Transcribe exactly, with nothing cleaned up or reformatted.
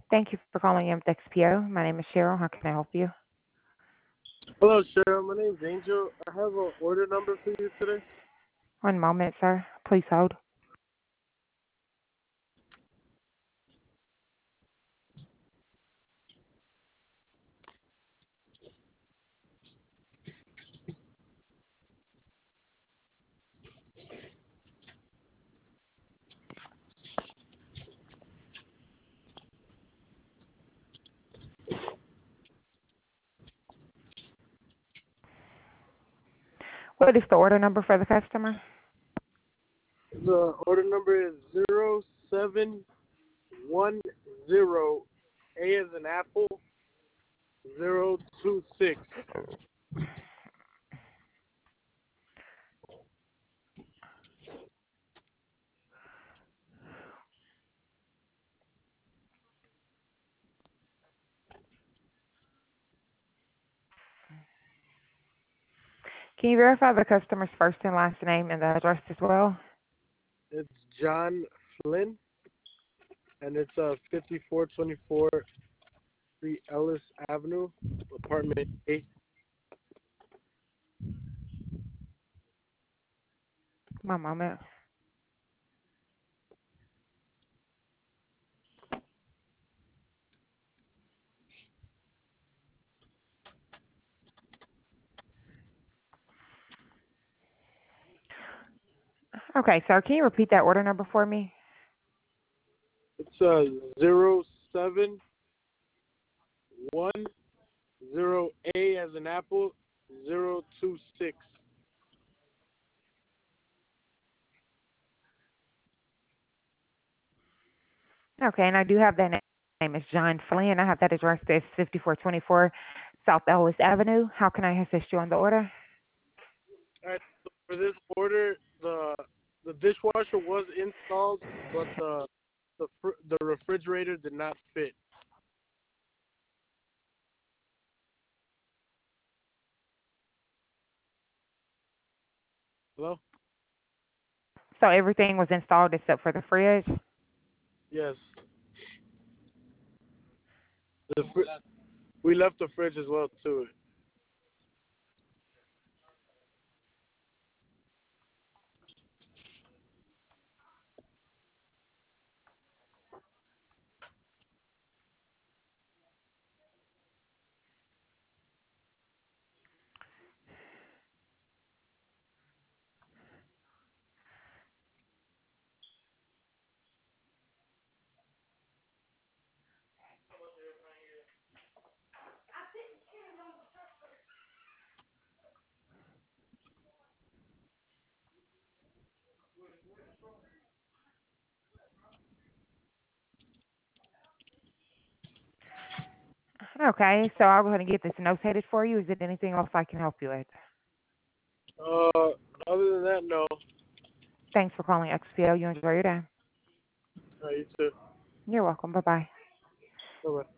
Thank you for calling in with X P O. My name is Cheryl. How can I help you? Hello, Cheryl. My name's Angel. I have an order number for you today. One moment, sir. Please hold. What is the order number for the customer? The order number is zero seven one zero A as an apple zero two six. Can you verify the customer's first and last name and the address as well? It's John Flynn, and it's uh fifty-four twenty-four Street Ellis Avenue, apartment eight. One moment. Okay, sir. Can you repeat that order number for me? It's uh zero seven one zero A as an apple zero two six. Okay, and I do have that name is John Flynn. I have that address as fifty-four twenty-four South Ellis Avenue. How can I assist you on the order? All right, so for this order, the the dishwasher was installed, but the the fr- the refrigerator did not fit. Hello? So everything was installed except for the fridge? Yes. The fr- we left the fridge as well too. Okay, so I'll go ahead and get this notated for you. Is there anything else I can help you with? Uh, other than that, no. Thanks for calling X P O. You enjoy your day. All right, you too. You're welcome. Bye-bye. Bye bye.